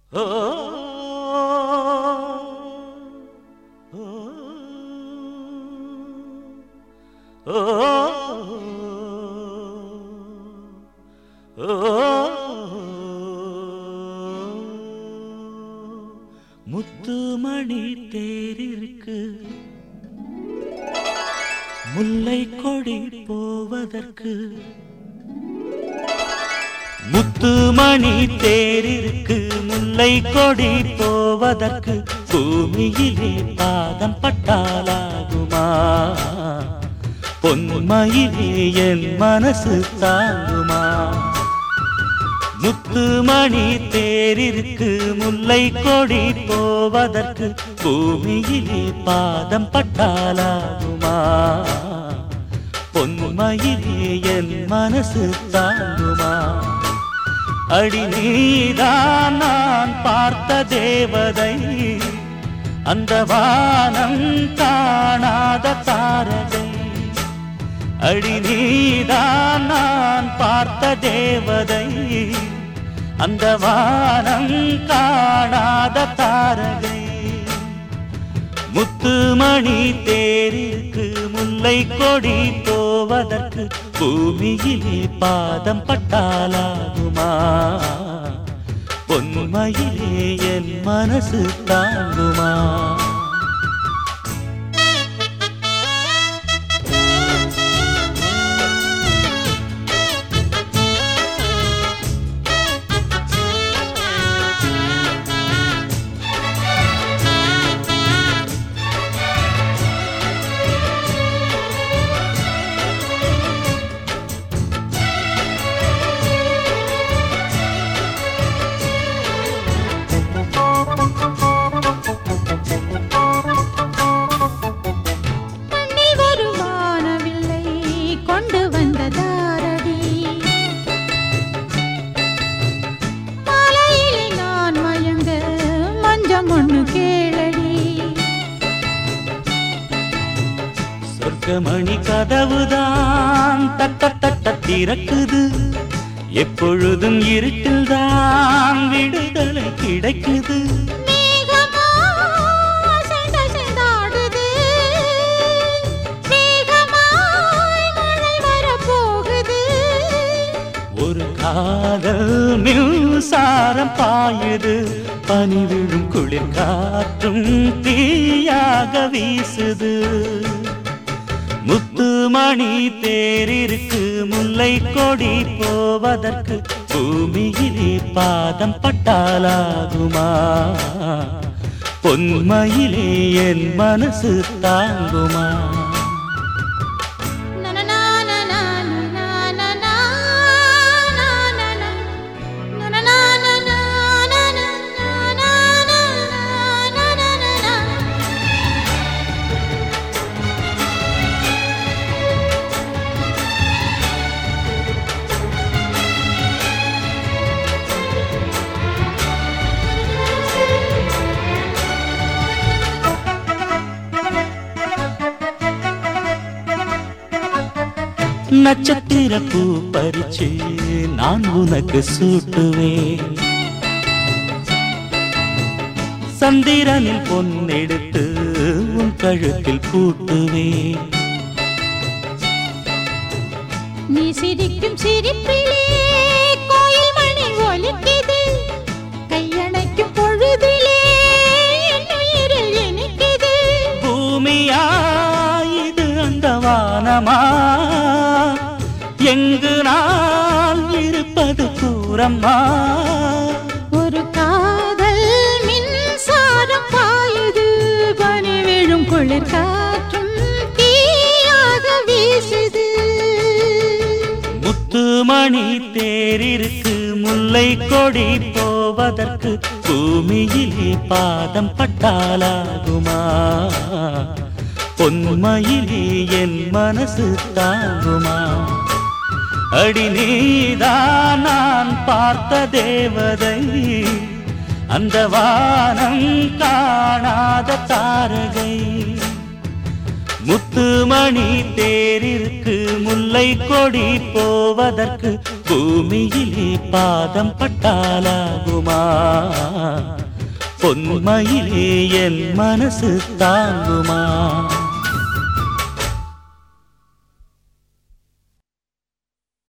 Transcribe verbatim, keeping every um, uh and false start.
ஓ ஓ முத்துமணி தேரிருக்கு முல்லை கொடி போவதற்கு முத்துமணி தேரிருக்கு முல்லை கொடி போவதற்கு பூமியிலே பாதம் பட்டாலாகுமா பொன்மையிலே என் மனசு தாங்குமா முத்துமணி தேரிருக்கு முல்லை கொடி போவதற்கு பூமியிலே பாதம் பட்டாலாகுமா பொன்மையிலே என் மனசு தாங்குமா அடி நீதான் நான் பார்த்த தேவதை அந்த வானம் காணாத தாரகை அடி நீதான் நான் பார்த்த தேவதை அந்த வானம் காணாத தாரகை முத்துமணி தேரிற்கு முல்லை கொடி போவதற்கு பூமியிலே பாதம் பட்டாலாகுமா பொன்மையிலே என் மனசு தாங்குமா மணி கதவுதான் தட்ட தட்ட திறக்குது எப்பொழுதும் இருட்டில்தான் விடுதலை கிடைக்குது ஒரு காதல் மின்சாரம் பாயுது பனி விழும் குளிர் காற்றும் தீயாக வீசுது முத்துமணி தேரிருக்கு முல்லை கொடி போவதற்கு பூமியிலே பாதம் பட்டாலாகுமா பொன்மையிலே என் மனசு தாங்குமா நட்சத்திர பூ பறிச்சு நான் உனக்கு சூட்டுவேன் சந்திரனில் பொன்னெடுத்து உன் கழுத்தில் பூட்டுவேன் நீ சிரிக்கும் சிரிப்பிலே கோயில் மணி ஒலிக்குது கையணைக்கும் பொழுதிலே என் உயிரில் இனிக்குது பூமியா இது அந்த வானமா எங்கு நான் இருப்பது கூறம்மா ஒரு காதல் மின்சாரம் பாயுது பனி விழும் குளிர் காற்றும் தீயாக வீசுது முத்துமணி தேரிருக்கு முல்லை கொடி போவதற்கு பூமியிலே பாதம் பட்டாலாகுமா பொன்மையிலே என் மனசு தாங்குமா அடி நீதான் நான் பார்த்த தேவதை அந்த வானம் காணாத தாரகை முத்துமணி தேரிற்கு முல்லை கொடி போவதற்கு பூமியிலே பாதம் பட்டாலாகுமா பொன்மையிலே என் மனசு தாங்குமா?